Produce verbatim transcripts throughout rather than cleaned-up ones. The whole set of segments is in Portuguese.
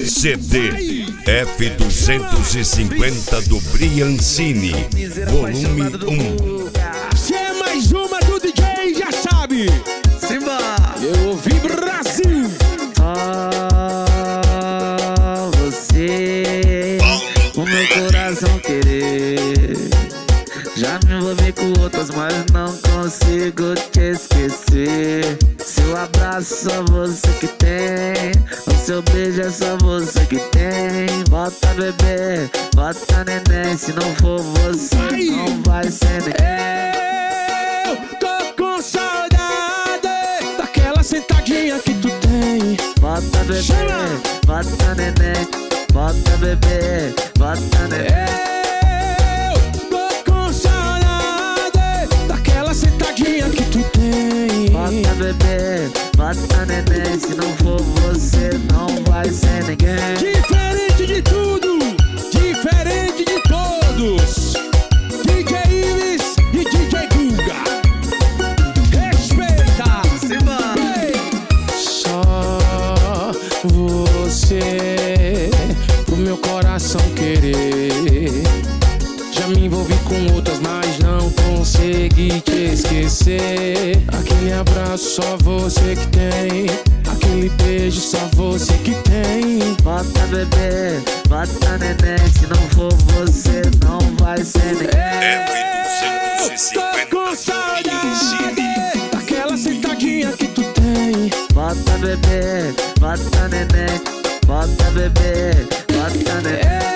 C D F duzentos e cinquenta do Briancini, volume um. Se é mais uma do D J, já sabe. Simba! Eu ouvi Brasil. Só você, o meu coração querer. Já me envolvi com outras, mas não consigo te esquecer. Seu abraço só você que tem, o seu beijo é só você que tem. Bota bebê, bota neném, se não for você não vai ser ninguém. Eu tô com saudade daquela sentadinha que tu tem. Bota bebê, bota neném, bota bebê, bota neném. Que tu tem. Bota bebê, bota neném, se não for você não vai ser ninguém. Diferente de tudo, diferente de todos, D J Ives e D J Guga. Respeita. Simba. Só você, pro meu coração querer. Já me envolvi com outras, mas não consegui te esquecer. Aquele abraço só você que tem, aquele beijo só você que tem. Bota bebê, bota neném, se não for você não vai ser ninguém. F duzentos e cinquenta Eu tô com saudade daquela sentadinha que tu tem. Bota bebê, bota neném, bota bebê, bota neném.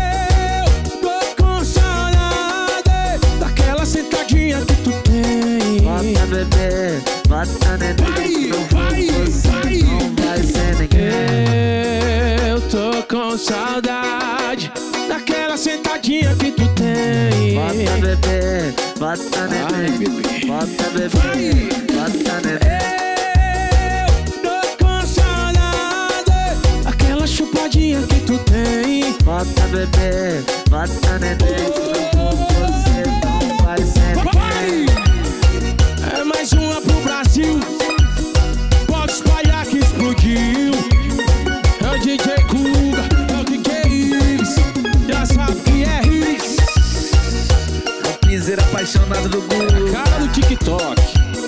Sentadinha que tu tem. Bota bebê, bota neném, não vai, você vai. não vai ser ninguém. Eu tô com saudade daquela sentadinha que tu tem. Bota bebê, bota neném, bota bebê, bota neném. Eu tô com saudade daquela chupadinha que tu tem. Bota bebê, bota neném, se não for você não vai ser ninguém. É mais uma pro Brasil, pode espalhar que explodiu. É o D J Guga, é o D J Ives, já sabe que é Riz. É o piseiro apaixonado do Guga. Cara do TikTok.